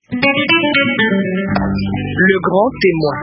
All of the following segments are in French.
Le grand témoin.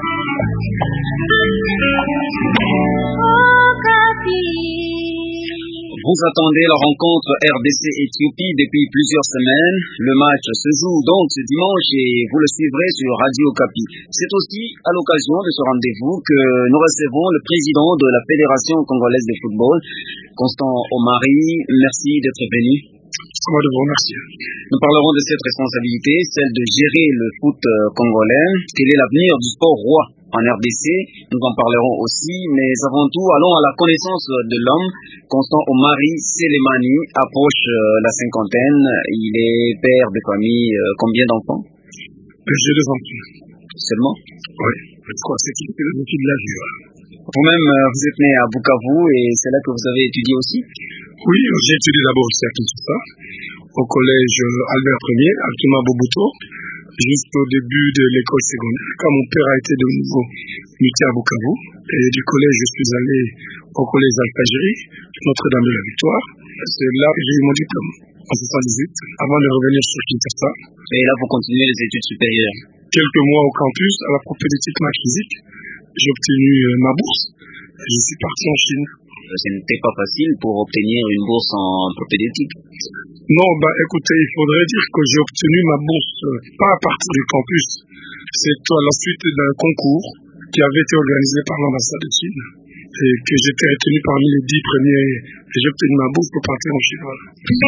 Vous attendez la rencontre RDC-Éthiopie depuis plusieurs semaines. Le match se joue donc ce dimanche et vous le suivrez sur Radio Okapi. C'est aussi à l'occasion de ce rendez-vous que nous recevons le président de la Fédération congolaise de football, Constant Omari. Merci d'être venu. Moi de vous remercier. Nous parlerons de cette responsabilité, celle de gérer le foot congolais. Quel est l'avenir du sport roi en RDC? Nous en parlerons aussi, mais avant tout, allons à la connaissance de l'homme. Constant Omari Selemani approche la cinquantaine. Il est père de famille. Combien d'enfants? J'ai 2 enfants. Seulement? Oui, je crois que c'est une philosophie de la vie. Vous-même, vous êtes né à Bukavu et c'est là que vous avez étudié aussi? Oui, j'ai étudié d'abord ici à Kinshasa, au collège Albert Ier, actuellement à Boboto, jusqu'au début de l'école secondaire. Quand mon père a été de nouveau muté à Bukavu, et du collège, je suis allé au collège Alpagérie, Notre-Dame de la Victoire. C'est là que j'ai eu mon diplôme, en 78, avant de revenir sur Kinshasa. Et là, vous continuez les études supérieures? Quelques mois au campus, à la propédeutique maths physique, j'ai obtenu ma bourse. Je suis parti en Chine. Ce n'était pas facile pour obtenir une bourse en propédeutique? Non, écoutez, il faudrait dire que j'ai obtenu ma bourse pas à partir du campus. C'est à la suite d'un concours qui avait été organisé par l'ambassade de Chine et que j'étais retenu parmi les 10 premiers et j'ai obtenu ma bourse pour partir en Chine. Voilà.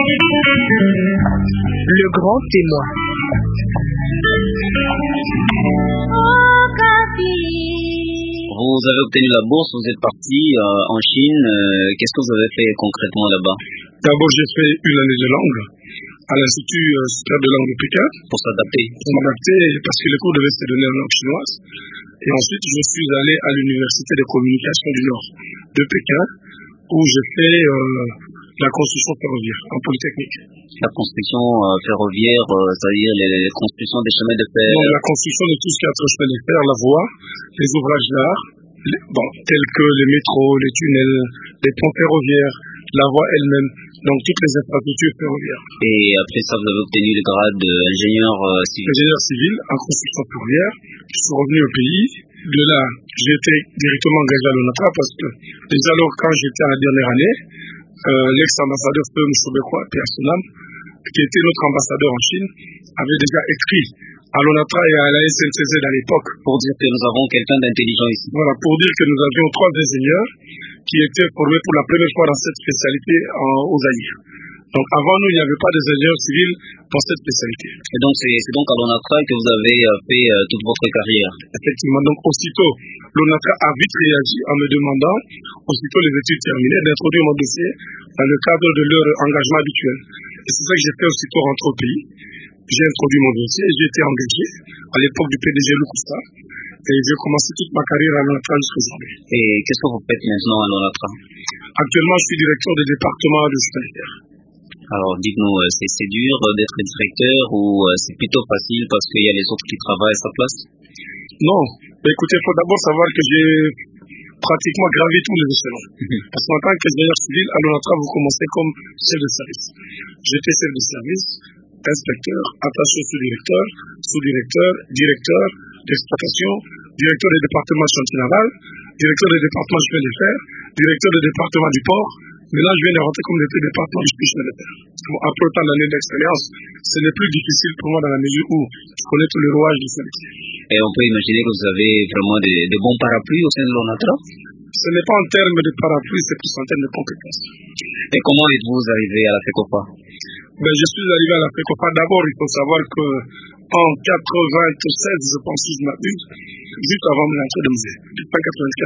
Le grand témoin. Vous avez obtenu la bourse, vous êtes parti en Chine. Qu'est-ce que vous avez fait concrètement là-bas? D'abord, j'ai fait une année de langue à l'Institut supérieur de langue de Pékin. Pour s'adapter? Pour m'adapter, parce que les cours devaient se donner en langue chinoise. Et ensuite, je suis allé à l'Université de communication du Nord de Pékin, où j'ai fait la construction ferroviaire en polytechnique. La construction ferroviaire, c'est-à-dire les constructions des chemins de fer? Non, la construction de tout ce qui est entre chemin de fer, la voie, les ouvrages d'art, tels que les métros, les tunnels, les ponts ferroviaires, la voie elle-même, donc toutes les infrastructures ferroviaires. Et après ça, vous avez obtenu le grade d'ingénieur civil? Ingénieur civil en construction ferroviaire. Je suis revenu au pays. De là, j'ai été directement engagé à l'ONATRA parce que déjà alors, quand j'étais à la dernière année, l'ex-ambassadeur Feu Mouchoubekwa, Pierre Sonam, qui était notre ambassadeur en Chine, avait déjà écrit à l'ONATRA et à la SNCZ à l'époque. Pour dire que nous avons quelqu'un d'intelligent ici. Voilà, pour dire que nous avions 3 ingénieurs qui étaient formés pour la première fois dans cette spécialité aux Zaïre. Donc avant nous, il n'y avait pas d'ingénieurs civils dans cette spécialité. Et donc c'est donc à l'ONATRA que vous avez fait toute votre carrière? Effectivement, donc aussitôt, l'ONATRA a vite réagi en me demandant, aussitôt les études terminées, d'introduire mon dossier dans le cadre de leur engagement habituel. Et c'est ça que j'ai fait aussitôt rentrer au pays. J'ai introduit mon dossier et j'ai été engagé à l'époque du PDG Lukusa. Et j'ai commencé toute ma carrière à l'ONATRA jusqu'aujourd'hui. Et qu'est-ce que vous faites maintenant à l'ONATRA? Actuellement, je suis directeur du département de humanitaire. Alors dites-nous, c'est dur d'être directeur ou c'est plutôt facile parce qu'il y a les autres qui travaillent à sa place? Non, écoutez, il faut d'abord savoir que j'ai pratiquement gravi tous les échelons. Parce qu'en tant qu'ingénieur civil, à l'ONATRA, vous commencez comme chef de service. J'étais chef de service, inspecteur, attaché sous-directeur, sous-directeur, directeur d'exploitation, directeur du département chantier naval, directeur du département chemin de fer, directeur du département du port. Mais là, je viens de rentrer comme directeur du département du chemin de fer. Après autant d'années d'expérience, ce n'est plus difficile pour moi dans la mesure où je connais tous les rouages de ce métier. Et on peut imaginer que vous avez vraiment des bons parapluies au sein de l'ONATRA? Ce n'est pas en termes de parapluie, c'est plus en termes de compétences. Et comment êtes-vous arrivé à la FECOFA? Je suis arrivé à la FECOFA. D'abord, il faut savoir que en 96, je pense, si je m'abuse, juste avant l'entrée de musée, en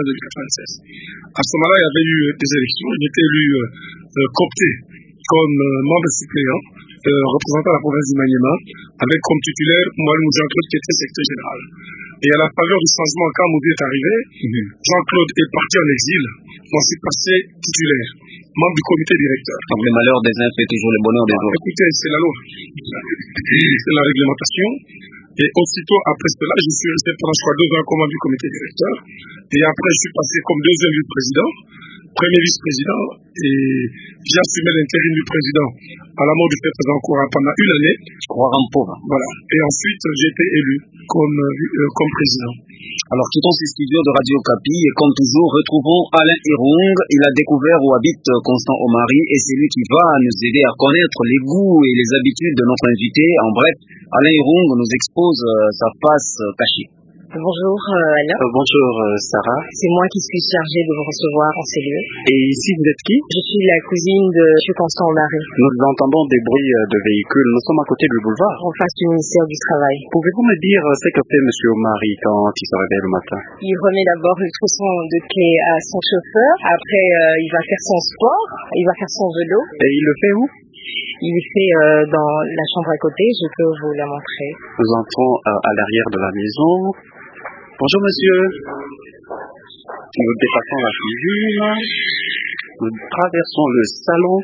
95-96. À ce moment-là, il y avait eu des élections. J'étais élu coopté comme membre suppléant, représentant la province du Maniema, avec comme titulaire Mohamed Jean-Claude qui était secrétaire général. Et à la faveur du changement, quand Moudi est arrivé, Jean-Claude est parti en exil. Moi, je suis passé titulaire, membre du comité directeur. Donc le malheur des uns fait toujours le bonheur des autres. Écoutez, c'est la loi. C'est la réglementation. Et aussitôt après cela, je suis resté pendant 2 ans comme membre du comité directeur. Et après, je suis passé comme deuxième vice-président, premier vice-président, et j'ai assumé l'intérim du président à la mort du président Koura pendant une année. Voilà. Et ensuite, j'ai été élu comme président. Alors, quittons ces studios de Radio Okapi et comme toujours, retrouvons Alain Irung. Il a découvert où habite Constant Omari et c'est lui qui va nous aider à connaître les goûts et les habitudes de notre invité. En bref, Alain Irung nous expose sa face cachée. Bonjour Alain. Bonjour Sarah. C'est moi qui suis chargée de vous recevoir en ces lieux. Et ici vous êtes qui? Je suis la cousine de M. Constant Omari. Nous entendons des bruits de véhicules. Nous sommes à côté du boulevard. En face du ministère du Travail. Pouvez-vous me dire ce que fait M. Omari quand il se réveille le matin? Il remet d'abord le trousseau de clé à son chauffeur. Après, il va faire son sport. Il va faire son vélo. Et il le fait où? Il le fait dans la chambre à côté. Je peux vous la montrer. Nous entrons à l'arrière de la maison. Bonjour monsieur. Nous dépassons la cuisine. Nous traversons le salon.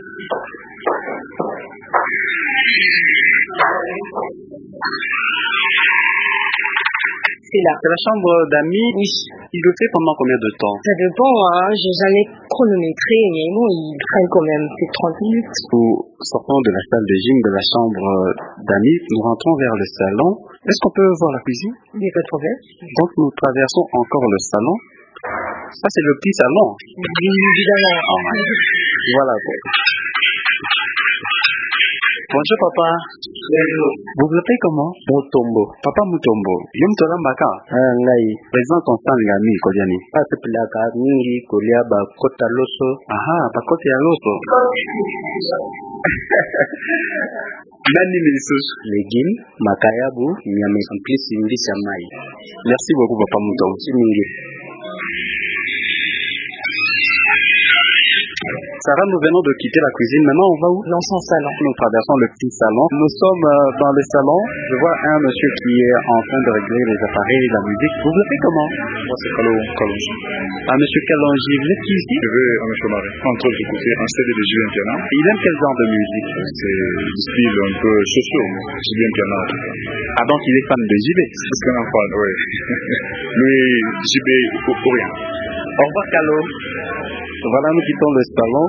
C'est là. C'est la chambre d'amis. Oui. Il le fait pendant combien de temps? Ça dépend, hein. J'ai jamais chronométré, mais bon, il traîne quand même plus de 30 minutes. Nous sortons de la salle de gym de la chambre d'amis. Nous rentrons vers le salon. Est-ce qu'on peut voir la cuisine? Il n'y a pas de problème. Donc nous traversons encore le salon. Ça c'est le petit salon. Bien évidemment. Voilà. Bonjour papa. Vous vous appelez comment? Mutombo. Papa Mutombo. Yumtola Mbaka. Ngai. Président Constant Ngami Kodiani. Atupilaka mingi kolia bakota loso. Aha, bakota ya loso. Nani miso? Légumes, makayabu, nyama simplice mbisi ya mai. Merci beaucoup papa Mutombo. Mingi. Sarah, nous venons de quitter la cuisine. Maintenant, on va où? Dans son salon. Nous traversons le petit salon. Nous sommes dans le salon. Je vois un monsieur qui est en train de régler les appareils, la musique. Vous vous appelez comment? Moi, c'est Kalonji. Ah, monsieur Kalonji, vous êtes qui ici? Je vais à M. Marais. En train d'écouter un CD de Julien Piana. Il aime quel genre de musique? C'est du style un peu social, Julien Piana. Ah, donc il est fan de JB? C'est ce qu'on en parle, oui. Lui, JB, pour rien. Au revoir, Kalo. Voilà, nous quittons le salon.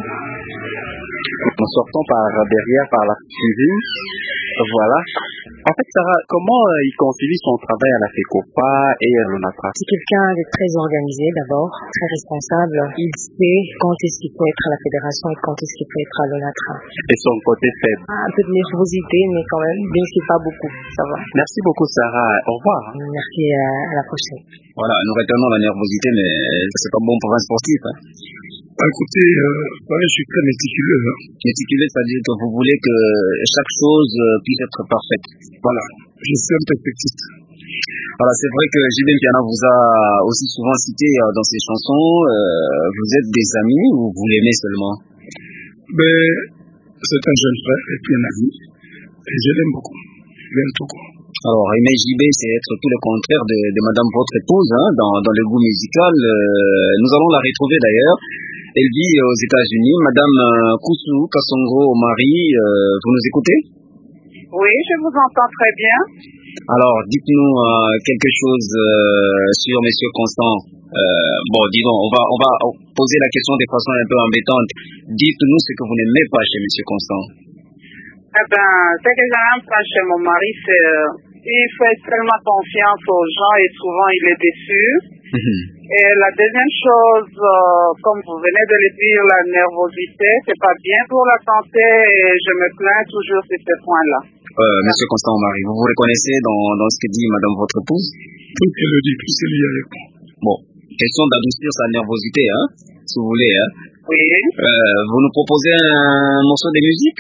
Nous sortons par derrière, par la cuisine. Voilà. En fait, Sarah, comment il concilie son travail à la FECOPA et à l'ONATRA? C'est quelqu'un de très organisé d'abord, très responsable. Il sait quand est-ce qu'il faut être à la fédération et quand est-ce qu'il faut être à l'ONATRA. Et son côté faible? Un peu de nervosité, mais quand même, bien sûr pas beaucoup, ça va. Merci beaucoup Sarah, au revoir. Merci, à la prochaine. Voilà, nous retenons la nervosité, mais c'est pas bon pour un sportif. Hein. Écoutez, je suis très méticuleux. Méticuleux, c'est-à-dire que vous voulez que chaque chose puisse être parfaite. Voilà, je suis un perfectiste. Voilà, c'est vrai que JB Piana vous a aussi souvent cité dans ses chansons. Vous êtes des amis ou vous l'aimez seulement? Ben, c'est un jeune frère et puis un ami. Et je l'aime beaucoup. Je l'aime tout. Alors, aimer JB, c'est être tout le contraire de madame votre épouse, hein, dans le goût musical. Nous allons la retrouver d'ailleurs. Elle vit aux États-Unis. Madame Koussou Kassongo Omari, vous nous écoutez? Oui, je vous entends très bien. Alors, dites-nous quelque chose sur Monsieur Constant. Bon, disons, on va poser la question de façon un peu embêtante. Dites-nous ce que vous n'aimez pas chez Monsieur Constant. Eh ben, ce que j'aime pas chez mon mari, c'est il fait tellement confiance aux gens et souvent il est déçu. Et la deuxième chose, comme vous venez de le dire, la nervosité, c'est pas bien pour la santé et je me plains toujours sur ce point-là. Monsieur Constant Omari, vous vous reconnaissez dans ce que dit madame votre épouse? Tout ce qu'elle le dit, plus c'est lié avec moi. Bon, question d'adoucir sa nervosité, hein, si vous voulez. Hein. Oui. Vous nous proposez un morceau de musique?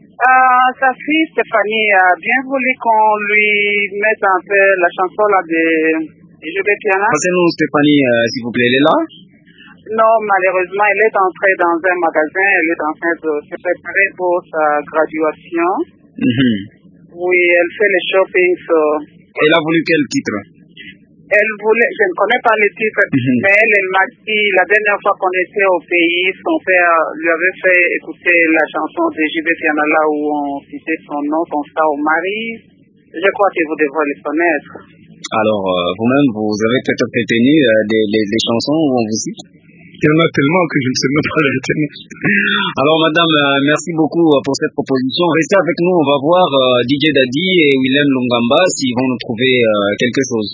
Sa fille Stéphanie a bien voulu qu'on lui mette un peu la chanson là de JB Piana. Passez-nous Stéphanie, s'il vous plaît, elle est là? Non, malheureusement, elle est entrée dans un magasin, elle est en train de se préparer pour sa graduation. Oui, elle fait le shopping. Elle a voulu quel titre? Elle voulait, je ne connais pas le titre, mais elle m'a dit, la dernière fois qu'on était au pays, son père lui avait fait écouter la chanson de JB Piana là où on citait son nom, Constant Omari. Je crois que vous devrez les connaître. Alors, vous-même, vous avez peut-être retenu des chansons où on vous cite? Il y en a tellement que je ne sais même pas les retenir. Alors, madame, merci beaucoup pour cette proposition. Restez avec nous, on va voir DJ Daddy et Willem Lungamba s'ils vont nous trouver quelque chose.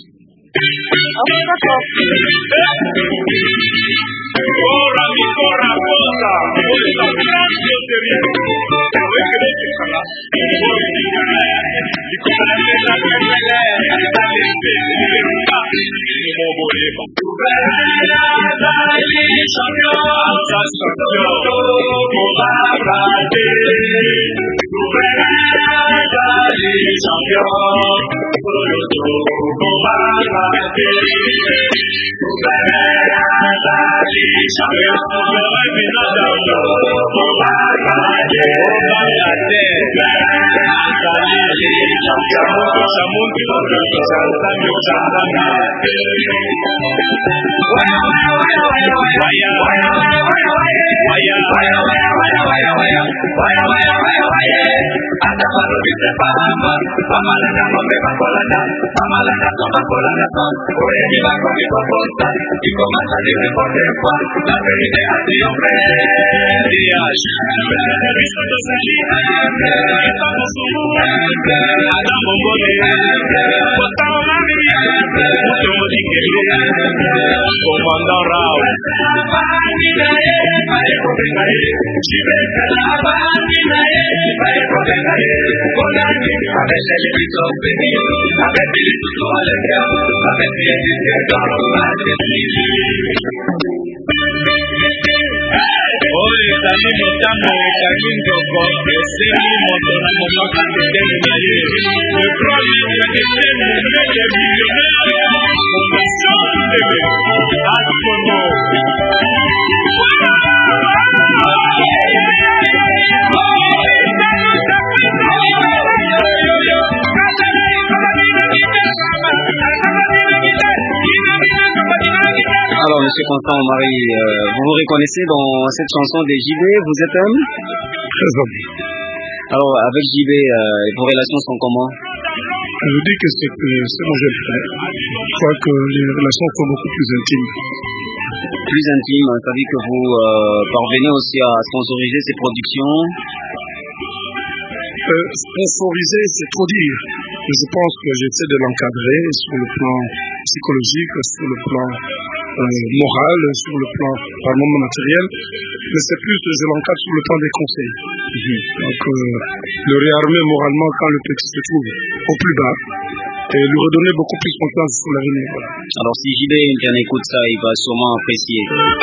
Alors, monsieur Constant Marie, vous vous reconnaissez dans cette chanson des JB, vous êtes homme? Très homme. Alors, avec JB, vos relations sont comment? Je vous dis que c'est mon jeune frère. Je crois que les relations sont beaucoup plus intimes. Plus intimes, ça veut dire que vous parvenez aussi à sponsoriser ces productions? Sponsoriser, c'est trop dire. Je pense que j'essaie de l'encadrer sur le plan psychologique, sur le plan moral, sur le plan par moment matériel, mais c'est plus je l'encadre sur le plan des conseils. Donc le réarmer moralement quand le texte se trouve au plus bas et lui redonner beaucoup plus confiance sur l'avenir. Voilà. Alors si JB en écoute ça, il va sûrement apprécier.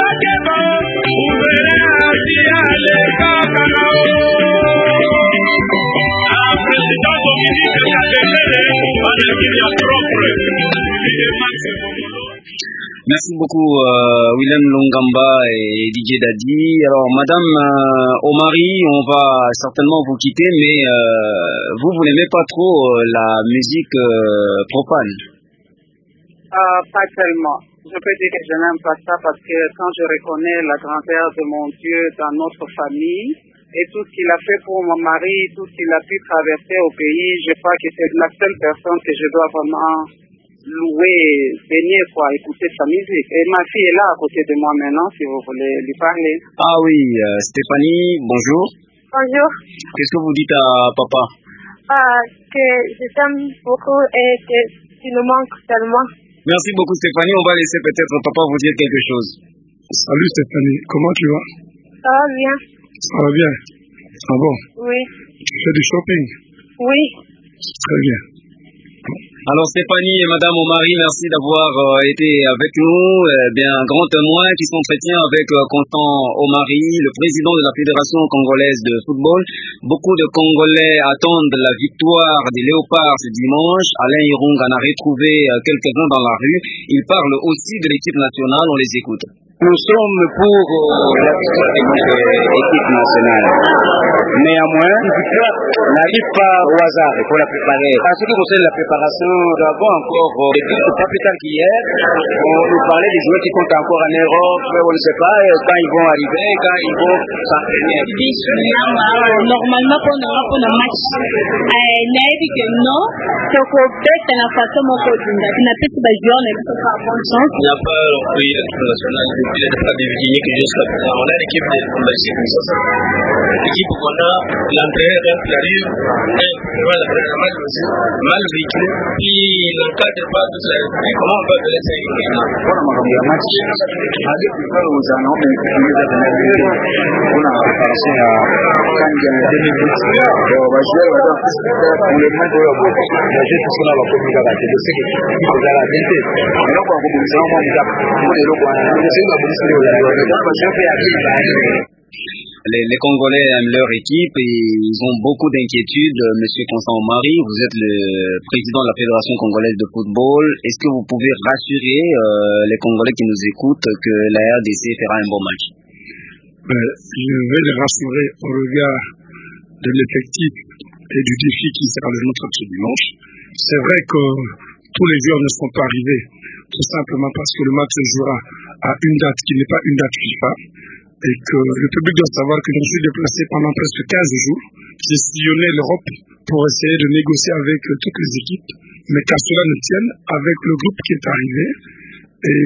Merci beaucoup Willem Lungamba et DJ Daddy. Alors Madame Omari, on va certainement vous quitter, mais vous n'aimez pas trop la musique profane? Pas tellement. Je peux dire que je n'aime pas ça parce que quand je reconnais la grandeur de mon Dieu dans notre famille et tout ce qu'il a fait pour mon mari, tout ce qu'il a pu traverser au pays, je crois que c'est la seule personne que je dois vraiment louer, bénir, écouter sa musique. Et ma fille est là à côté de moi maintenant, si vous voulez lui parler. Ah oui, Stéphanie, bonjour. Bonjour. Qu'est-ce que vous dites à papa? Que je t'aime beaucoup et que tu nous manques tellement. Merci beaucoup Stéphanie, on va laisser peut-être papa vous dire quelque chose. Salut Stéphanie, comment tu vas? Ça va bien. Ça va bien? Ah bon? Oui. Tu fais du shopping? Oui. Très bien. Alors Stéphanie et Madame Omari, merci d'avoir été avec nous. Bien, un grand témoin qui s'entretient avec Constant Omari, le président de la Fédération congolaise de football. Beaucoup de Congolais attendent la victoire des Léopards ce dimanche. Alain Irung en a retrouvé quelques-uns dans la rue. Il parle aussi de l'équipe nationale, on les écoute. Nous sommes pour la victoire de notre équipe nationale. Néanmoins, n'arrive pas au hasard pour la préparer. En ce qui concerne la préparation, nous avons encore, pas plus tard qu'hier, on nous parlait des joueurs qui sont encore en Europe, on ne sait pas quand ils vont arriver, quand ils vont s'entraîner. Normalement, pour le match, non, c'est qu'on bête la façon dont on a fait des joueurs, mais c'est pas bonne chance. Il n'y a pas l'équipe nationale, il n'y a pas de Virginie que jusqu'à présent. On a l'équipe de Maïsik, l'équipe qu'on a, l'entraîneur qui arrive, mal véhiculé, puis l'encadre pas tout ça. Comment on peut faire ça? Les Congolais aiment leur équipe et ils ont beaucoup d'inquiétudes. Monsieur Constant Omari, vous êtes le président de la Fédération congolaise de football. Est-ce que vous pouvez rassurer les Congolais qui nous écoutent que la RDC fera un bon match? Je vais les rassurer au regard de l'effectif et du défi qui sera le nôtre ce dimanche. C'est vrai que tous les joueurs ne sont pas arrivés, tout simplement parce que le match se jouera à une date qui n'est pas une date FIFA. Et que le public doit savoir que je me suis déplacé pendant presque 15 jours. J'ai sillonné l'Europe pour essayer de négocier avec toutes les équipes, mais qu'à cela ne tienne, avec le groupe qui est arrivé et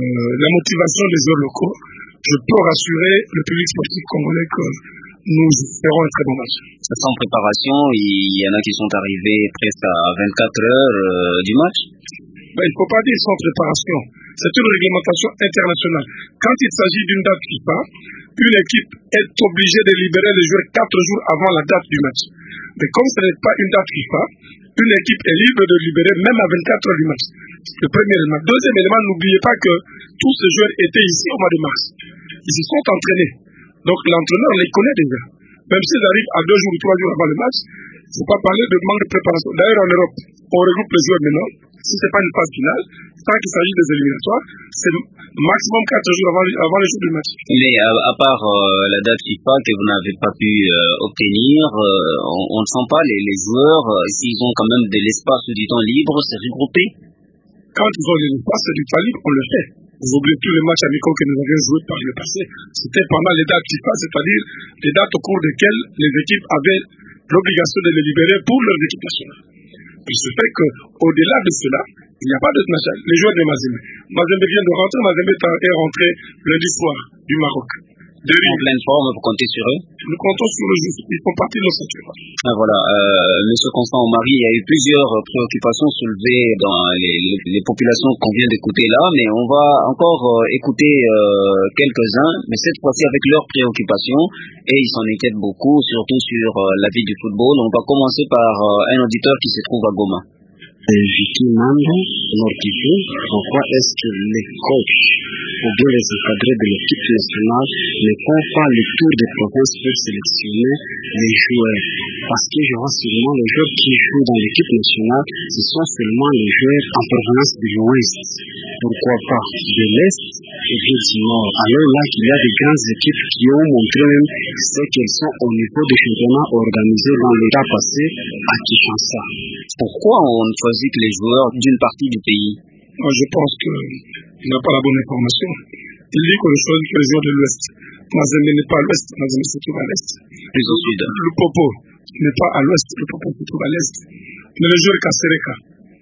la motivation des joueurs locaux, je peux rassurer le public sportif congolais que nous ferons un très bon match. Sans préparation, il y en a qui sont arrivés presque à 24 heures du match. Il ne faut pas dire sans préparation. C'est une réglementation internationale. Quand il s'agit d'une date FIFA, une équipe est obligée de libérer les joueurs 4 jours avant la date du match. Mais comme ce n'est pas une date FIFA, une équipe est libre de libérer même à 24 heures du match. Le premier élément. Deuxième élément, n'oubliez pas que tous ces joueurs étaient ici au mois de mars. Ils se sont entraînés. Donc l'entraîneur les connaît déjà. Même s'ils arrivent à 2 jours ou 3 jours avant le match, il ne faut pas parler de manque de préparation. D'ailleurs, en Europe, on regroupe les joueurs maintenant. Si ce n'est pas une phase finale, tant qu'il s'agit des éliminatoires, c'est maximum 4 jours avant le jour du match. Mais à part la date FIFA que vous n'avez pas pu obtenir, on ne sent pas les joueurs, s'ils ont quand même de l'espace ou du temps libre, se regrouper? Quand ils ont de l'espace et du temps libre, on le fait. Vous oubliez tous les matchs amicaux que nous avions joués par le passé. C'était pendant les dates FIFA, c'est-à-dire les dates au cours desquelles les équipes avaient l'obligation de les libérer pour leur équipe nationale. Il se fait qu'au-delà de cela, il n'y a pas d'autre match. Les joueurs de Mazembe. Mazembe vient de rentrer, Mazembe est rentré lundi soir du Maroc. En pleine forme, vous comptez sur eux? Nous comptons sur eux, ils font partie de nos ceintures. Voilà, Monsieur Constant Omari, il y a eu plusieurs préoccupations soulevées dans les populations qu'on vient d'écouter là, mais on va encore écouter quelques-uns, mais cette fois-ci avec leurs préoccupations, et ils s'en inquiètent beaucoup, surtout sur la vie du football. On va commencer par un auditeur qui se trouve à Goma. Vicky Mando, mortifié, pourquoi est-ce que les coachs ou bien les encadrés de l'équipe nationale ne font pas le tour des provinces pour sélectionner les joueurs? Parce que je vois seulement les joueurs qui jouent dans l'équipe nationale, ce sont seulement les joueurs en provenance de l'Ouest. Pourquoi pas de l'Est et du Nord? Alors là qu'il y a des grandes équipes qui ont montré même ce qu'elles sont au niveau des championnats organisés dans l'état passé à Kinshasa. Pourquoi on ne choisit que les joueurs d'une partie du pays? Moi, je pense qu'il n'a pas la bonne information. Il dit qu'on choisit que les joueurs de l'Ouest. Mazembe n'est pas à l'Ouest, Mazembe se trouve à l'Est. Plus au sud. Le Popo n'est pas à l'Ouest, le Popo se trouve à l'Est. Mais le joueur Kasereka,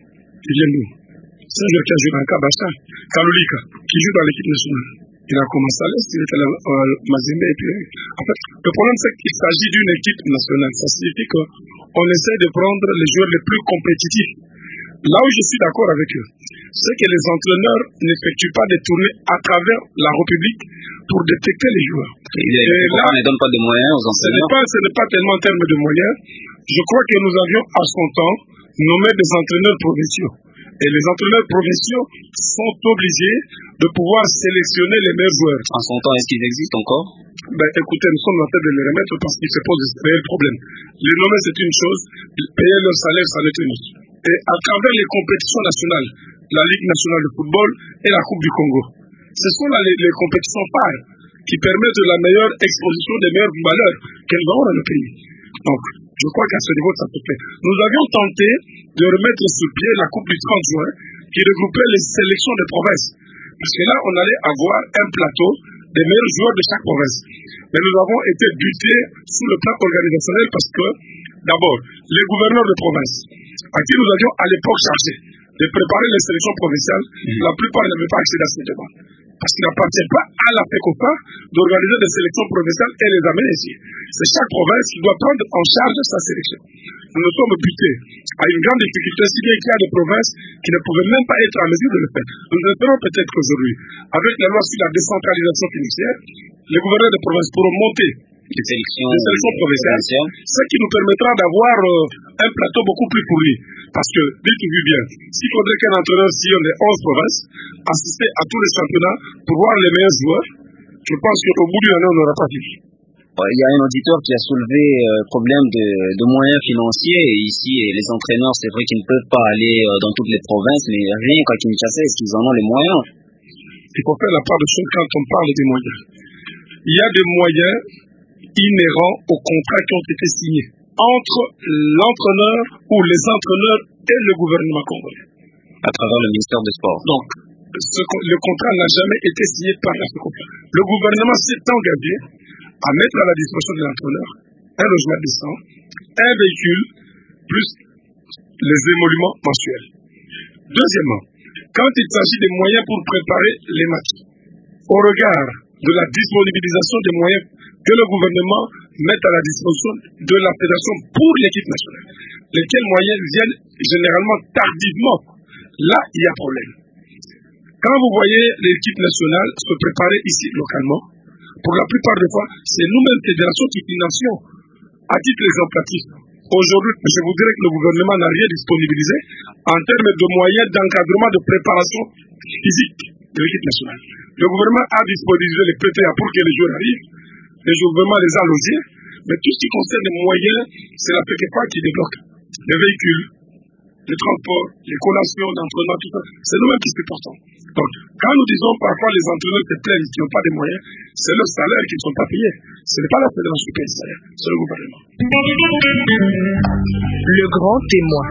il vient d'où? C'est un joueur qui a joué dans le Kabasha. Kalolika, qui joue dans l'équipe nationale. Il a commencé à l'Est, il était à Mazembe. Et puis, en fait, le problème, c'est qu'il s'agit d'une équipe nationale. Ça signifie qu'on essaie de prendre les joueurs les plus compétitifs. Là où je suis d'accord avec eux, c'est que les entraîneurs n'effectuent pas des tournées à travers la République pour détecter les joueurs. Et là, on ne donne pas de moyens aux entraîneurs. Ce n'est pas tellement en termes de moyens. Je crois que nous avions à son temps nommé des entraîneurs provinciaux. Et les entraîneurs provinciaux sont obligés de pouvoir sélectionner les meilleurs joueurs. En son temps, est-ce qu'ils existent encore? Écoutez, nous sommes en train de les remettre parce qu'ils se posent de réels problèmes. Les nommer, c'est une chose. Payer leur salaire, ça l'est une autre. Et à travers les compétitions nationales, la Ligue nationale de football et la Coupe du Congo, Ce sont là les compétitions phares qui permettent la meilleure exposition des meilleurs valeurs que nous avons dans le pays. Donc, je crois qu'à ce niveau, ça se fait. Nous avions tenté de remettre sur pied la Coupe du 30 juin qui regroupait les sélections des provinces. Parce que là, on allait avoir un plateau des meilleurs joueurs de chaque province. Mais nous avons été butés sous le plan organisationnel parce que, d'abord, les gouverneurs de province, à qui nous avions à l'époque chargé de préparer les sélections provinciales, la plupart n'avaient pas accès à ces débats. Parce qu'il n'appartient pas à la FECOFA d'organiser des sélections provinciales et les amener ici. C'est chaque province qui doit prendre en charge sa sélection. Nous nous sommes butés à une grande difficulté, si bien qu'il y a des provinces qui ne pouvaient même pas être en mesure de le faire. Nous espérons peut-être qu'aujourd'hui, avec la loi sur la décentralisation financière, les gouverneurs de provinces pourront monter des sélections provinciales, ce qui nous permettra d'avoir un plateau beaucoup plus fourni. Parce que, dites-vous bien, s'il faudrait qu'un entraîneur sillonne les 11 provinces, assister à tous les championnats pour voir les meilleurs joueurs, je pense qu'au bout d'une année, on n'aura pas fini. Il y a un auditeur qui a soulevé le problème de moyens financiers. Et ici, les entraîneurs, c'est vrai qu'ils ne peuvent pas aller dans toutes les provinces, mais rien qu'à Kinshasa, est-ce qu'ils en ont les moyens? Il faut faire la part de choses quand on parle des moyens. Il y a des moyens inhérents aux contrats qui ont été signés entre l'entraîneur ou les entraîneurs et le gouvernement congolais. À travers le ministère des Sports. Donc, le contrat n'a jamais été signé par la FECOFA. Le gouvernement s'est engagé à mettre à la disposition de l'entraîneur un logement décent, un véhicule, plus les émoluments mensuels. Deuxièmement, quand il s'agit des moyens pour préparer les matchs, au regard de la disponibilisation des moyens que le gouvernement met à la disposition de la fédération pour l'équipe nationale, lesquels moyens viennent généralement tardivement, là il y a problème. Quand vous voyez l'équipe nationale se préparer ici localement, pour la plupart des fois, c'est nous-mêmes fédérations qui finançons à titre exemplatif. Aujourd'hui, je vous dirais que le gouvernement n'a rien disponibilisé en termes de moyens d'encadrement de préparation physique de l'équipe nationale. Le gouvernement a disponibilisé les PTA pour que les joueurs arrivent, le gouvernement les a logés, mais tout ce qui concerne les moyens, c'est la FECOFA qui débloque. Les véhicules, les transports, les collations d'entraînement, tout ça, c'est nous-mêmes qui supportons. Donc, quand nous disons parfois les entraîneurs se plaignent qui n'ont pas de moyens, c'est leur salaire qui ne sont pas payés. Ce n'est pas la fédération qui paye le salaire, c'est le gouvernement. Le grand témoin.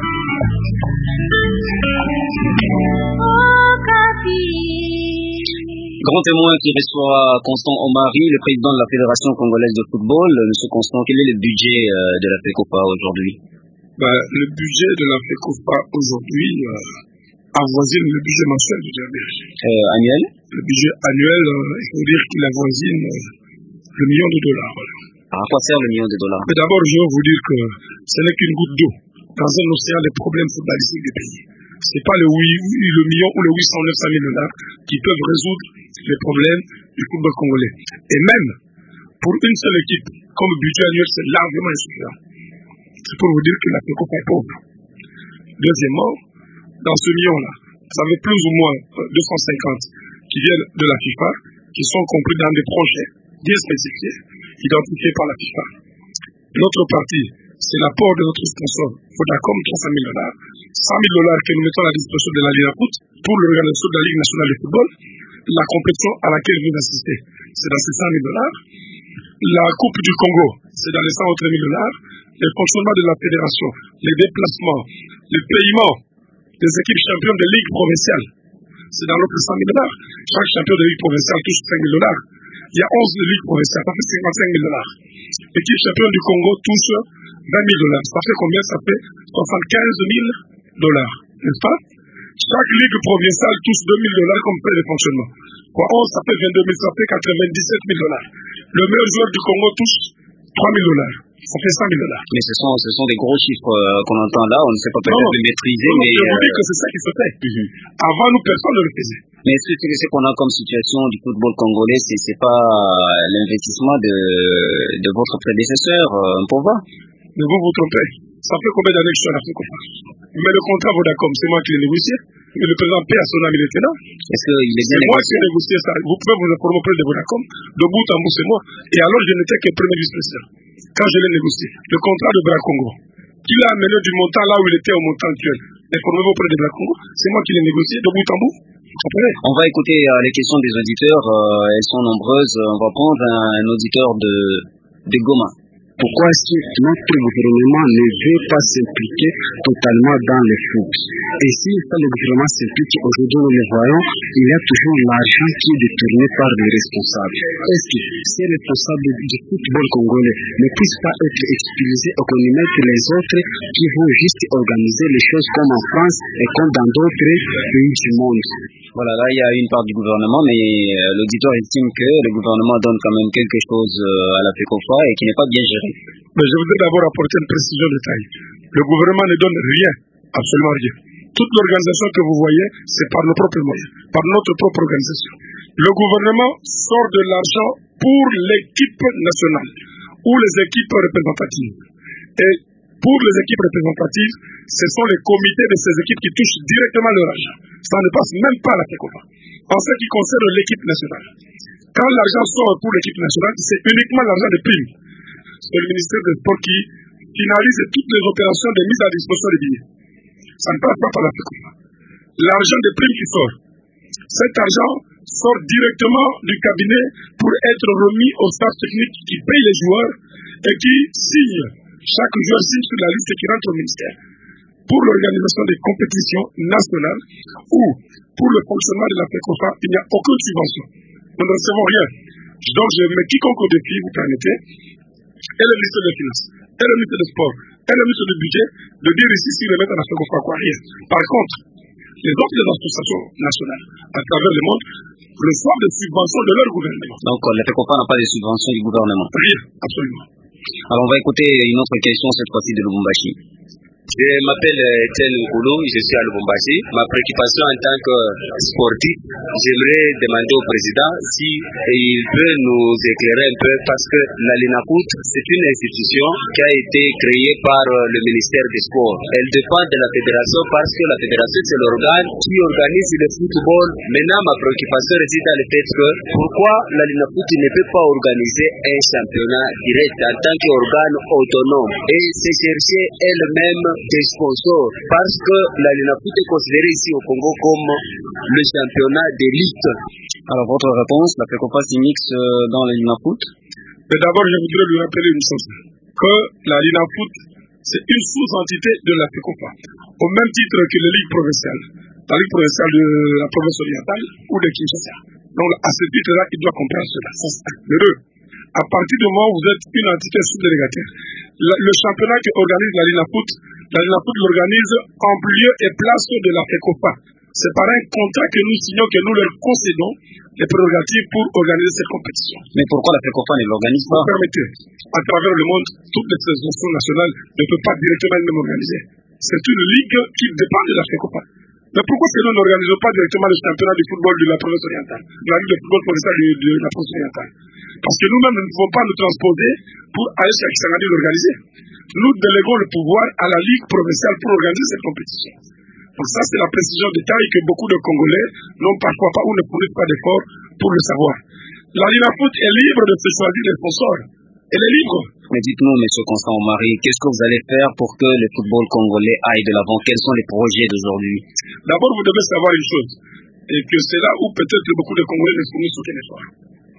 Grand témoin qui reçoit Constant Omari, le président de la Fédération congolaise de football. Monsieur Constant, quel est le budget de la FECOFA aujourd'hui? Le budget de la FECOFA aujourd'hui avoisine le budget mensuel du DRBH. Annuel? Le budget annuel, il faut dire qu'il avoisine le $1 million. Voilà. À quoi sert le $1 million? Mais d'abord, je veux vous dire que ce n'est qu'une goutte d'eau dans un océan des problèmes footballistiques des pays. Ce n'est pas le million ou le 800 900 000 $ qui peuvent résoudre les problèmes du football congolais. Et même pour une seule équipe, comme budget annuel, c'est largement insuffisant. C'est pour vous dire que la FECOFA est pauvre. Deuxièmement, dans ce million-là, vous avez plus ou moins 250 qui viennent de la FIFA, qui sont compris dans des projets bien spécifiés, identifiés par la FIFA. L'autre partie, c'est l'apport de notre sponsor, Vodacom, $300 000, $100 000 que nous mettons à la disposition de la Ligue Foot pour l'organisation de la Ligue nationale de football, la compétition à laquelle vous assistez, c'est dans ces $100 000. La Coupe du Congo, c'est dans les $100 000. Le fonctionnement de la fédération, les déplacements, les paiements des équipes championnes de Ligue provinciale, c'est dans l'autre $100 000. Chaque champion de Ligue provinciale touche $5 000. Il y a 11 ligues provinciales, ça fait $55 000. L'équipe championne du Congo touche $20 000. Ça fait combien? Ça fait $75 000, n'est-ce pas? Chaque ligue provinciale touche $2 000 comme frais de fonctionnement. Quoi, 11, ça fait 22 000, ça fait $97 000. Le meilleur joueur du Congo touche $3 000. Ça fait $100 000. Mais ce sont des gros chiffres qu'on entend là, on ne sait pas peut-être les maîtriser. Mais je vous dis que c'est ça qui se fait. Avant, nous, personne ne le faisait. Mais ce qu'on a comme situation du football congolais, c'est pas l'investissement de votre prédécesseur, Mpova? Mais vous vous trompez. Ça fait combien d'années que je suis à la FECOFA? Mais le contrat Vodacom, c'est moi qui l'ai négocié. Mais le président P. Asonam, il était là. Est-ce qu'il est bien négocié? Moi qui ai négocié ça. Vous pouvez vous informer auprès de Vodacom. De bout en bout, c'est moi. Et alors, je n'étais que premier vice-président. Quand je l'ai négocié, le contrat de Bracongo, qui l'a amené du montant là où il était au montant actuel. Informez-vous auprès de Bracongo. C'est moi qui l'ai négocié de bout en bout. On va écouter les questions des auditeurs, elles sont nombreuses. On va prendre un auditeur de Goma. Pourquoi est-ce que notre gouvernement ne veut pas s'impliquer totalement dans le foot? Et si le gouvernement s'implique, aujourd'hui nous le voyons, il y a toujours l'argent qui est détourné par les responsables. Est-ce que ces responsables du football congolais ne puissent pas être utilisés au qu'on y mette les autres qui vont juste organiser les choses comme en France et comme dans d'autres pays du monde? Voilà, là il y a une part du gouvernement, mais l'auditeur estime que le gouvernement donne quand même quelque chose à la FECOFA et qui n'est pas bien géré. Mais je voudrais d'abord apporter une précision de taille. Le gouvernement ne donne rien, absolument rien. Toute l'organisation que vous voyez, c'est par nos propres moyens, par notre propre organisation. Le gouvernement sort de l'argent pour l'équipe nationale ou les équipes représentatives. Et pour les équipes représentatives, ce sont les comités de ces équipes qui touchent directement leur argent. Ça ne passe même pas à la FECOFA. En ce qui concerne l'équipe nationale, quand l'argent sort pour l'équipe nationale, c'est uniquement l'argent de primes. C'est le ministère des Sports qui finalise toutes les opérations de mise à disposition des billets. Ça ne passe pas par la FECOFA. L'argent des primes qui sort, cet argent sort directement du cabinet pour être remis au staff technique qui paye les joueurs et qui signe. Chaque joueur signe sur la liste qui rentre au ministère pour l'organisation des compétitions nationales ou pour le fonctionnement de la FECOFA. Il n'y a aucune subvention. Nous ne recevons rien. Donc je mets quiconque au défi, vous permettez, et le ministère des Finances, et le ministère des Sports, et le ministère du Budget, de dire ici s'ils le mettent à la FECOFA quoi, rien. Par contre, les autres associations nationales à travers le monde reçoivent des subventions de leur gouvernement. Donc la FECOFA n'a pas de subventions du gouvernement? Rien, absolument. Alors on va écouter une autre question, cette fois-ci de Lubumbashi. Je m'appelle Etienne Nkoulou, je suis à Lubumbashi. Ma préoccupation en tant que sportif, j'aimerais demander au président si il peut nous éclairer un peu parce que la LINAFOOT, c'est une institution qui a été créée par le ministère des Sports. Elle dépend de la fédération parce que la fédération c'est l'organe qui organise le football. Maintenant, ma préoccupation réside dans le fait que pourquoi la LINAFOOT ne peut pas organiser un championnat direct en tant qu'organe autonome et se chercher elle-même des sponsors, parce que la LINAFOOT est considérée ici au Congo comme le championnat d'élite. Alors votre réponse, la FECOFA s'immisce dans la LINAFOOT? Mais d'abord, je voudrais lui rappeler une chose, que la LINAFOOT, c'est une sous-entité de la FECOFA, au même titre que les ligues provinciales, la ligue provinciale de la province orientale ou de Kinshasa. Donc à ce titre-là, il doit comprendre cela. Le deux, à partir du moment où vous êtes une entité sous-délégataire, le championnat qui organise la LINAFOOT l'organise en lieu et place de la FECOFA. C'est par un contrat que nous signons, que nous leur concédons les prérogatives pour organiser cette compétition. Mais pourquoi la FECOFA ne l'organise pas? Vous permettez, à travers le monde, toutes les institutions nationales ne peuvent pas directement même organiser. C'est une ligue qui dépend de la FECOFA. Mais pourquoi est-ce que nous n'organisons pas directement le championnat du football de la province orientale, la ligue de football provinciale de la province orientale? Parce que nous-mêmes, nous ne pouvons pas nous transposer pour aller chez Kisangani l'organiser. Nous déléguons le pouvoir à la ligue provinciale pour organiser cette compétition. Donc ça, c'est la précision de taille que beaucoup de Congolais n'ont parfois pas ou ne fournissent pas d'efforts pour le savoir. La LINAFOOT est libre de se choisir les sponsors. Elle est libre. Mais dites-nous, M. Constant Omari, qu'est-ce que vous allez faire pour que le football congolais aille de l'avant? Quels sont les projets d'aujourd'hui? D'abord, vous devez savoir une chose, et que c'est là où peut-être beaucoup de Congolais ne fournissent aucun effort.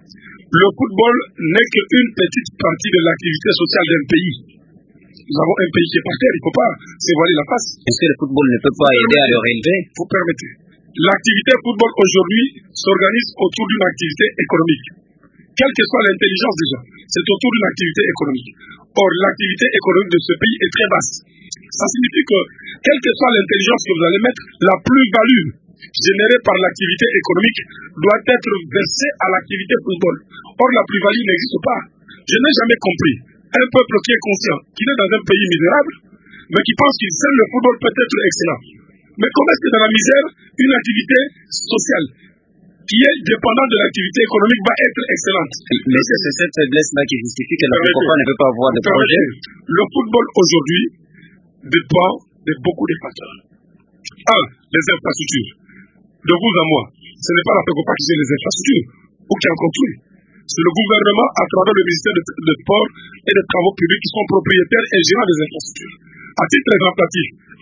Le football n'est qu'une petite partie de l'activité sociale d'un pays. Nous avons un pays qui est par terre, il ne faut pas se voiler la face. Est-ce que le football ne peut pas aider à le relever? Vous permettez. L'activité football aujourd'hui s'organise autour d'une activité économique. Quelle que soit l'intelligence des gens, c'est autour d'une activité économique. Or, l'activité économique de ce pays est très basse. Ça signifie que, quelle que soit l'intelligence que vous allez mettre, la plus-value générée par l'activité économique doit être versée à l'activité football. Or, la plus-value n'existe pas. Je n'ai jamais compris un peuple qui est conscient qu'il est dans un pays misérable, mais qui pense qu'il sait le football peut être excellent. Mais comment est-ce que dans la misère, une activité sociale qui est dépendante de l'activité économique va être excellente? Mais c'est cette faiblesse-là qui justifie que la FECOFA ne peut pas avoir de projet. Le football aujourd'hui dépend de beaucoup de facteurs. Un, les infrastructures. De vous à moi, ce n'est pas la FECOFA qui gère les infrastructures ou qui en construit. C'est le gouvernement à travers le ministère des Sports et des Travaux publics qui sont propriétaires et gérants des infrastructures. À titre exemplatif,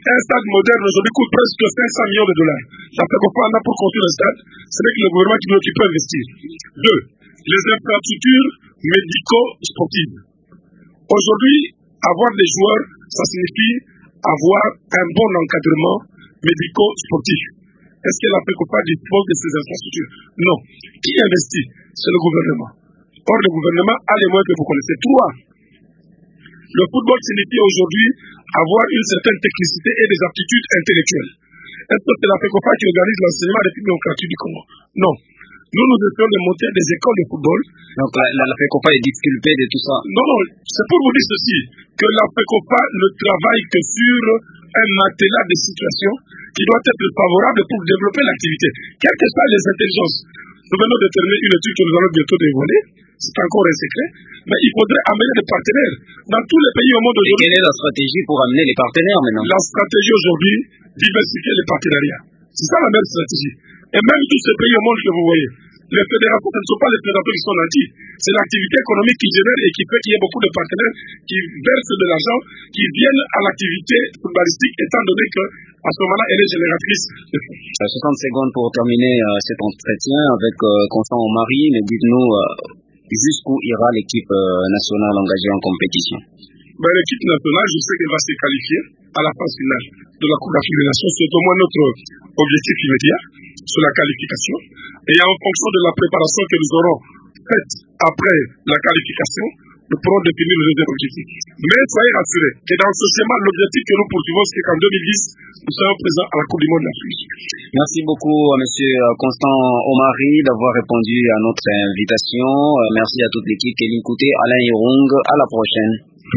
Un stade moderne aujourd'hui coûte presque 500 millions de dollars. La FECOFA en a pour construire un stade, c'est avec le gouvernement qui peut investir. 2. Les infrastructures médico-sportives. Aujourd'hui, avoir des joueurs, ça signifie avoir un bon encadrement médico-sportif. Est-ce que la FECOFA dispose de ces infrastructures? Non. Qui investit? C'est le gouvernement. Or, le gouvernement a les moyens que vous connaissez. 3. Le football signifie aujourd'hui avoir une certaine technicité et des aptitudes intellectuelles. Est-ce que c'est la FECOFA qui organise l'enseignement des République démocratique du Congo? Non. Nous essayons de monter des écoles de football. Donc la FECOFA est disculpée de tout ça? Non, c'est pour vous dire ceci, que la FECOFA ne travaille que sur un matelas de situations qui doit être favorable pour développer l'activité. Quelles que soient les intelligences. Nous venons de terminer une étude que nous allons bientôt dévoiler. C'est encore un secret. Mais il faudrait amener des partenaires dans tous les pays au monde aujourd'hui. Et quelle est la stratégie pour amener les partenaires maintenant? La stratégie aujourd'hui, diversifier les partenariats. C'est ça la même stratégie. Et même tous ces pays au monde que vous voyez, les fédérations, ce ne sont pas les fédérations qui sont nantis. C'est l'activité économique qui génère et qui fait qu'il y ait beaucoup de partenaires qui versent de l'argent, qui viennent à l'activité footballistique, étant donné que à ce moment-là, elle est génératrice de fonds. 60 secondes pour terminer cet entretien avec Constant Omari. Mais dites-nous jusqu'où ira l'équipe nationale engagée en compétition? L'équipe nationale, je sais qu'elle va se qualifier à la phase finale de la Coupe d'Afrique des Nations. C'est au moins notre objectif immédiat sur la qualification. Et en fonction de la préparation que nous aurons faite après la qualification, nous pourrons définir le deuxième objectif. Mais soyez rassurés que dans ce schéma, l'objectif que nous poursuivons, c'est qu'en 2010, nous serons présents à la Coupe du Monde d'Afrique. Merci beaucoup à M. Constant Omari d'avoir répondu à notre invitation. Merci à toute l'équipe qui l'écoutait. Alain Irung, à la prochaine.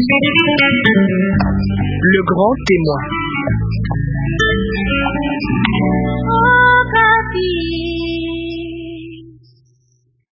Le grand témoin. Oh,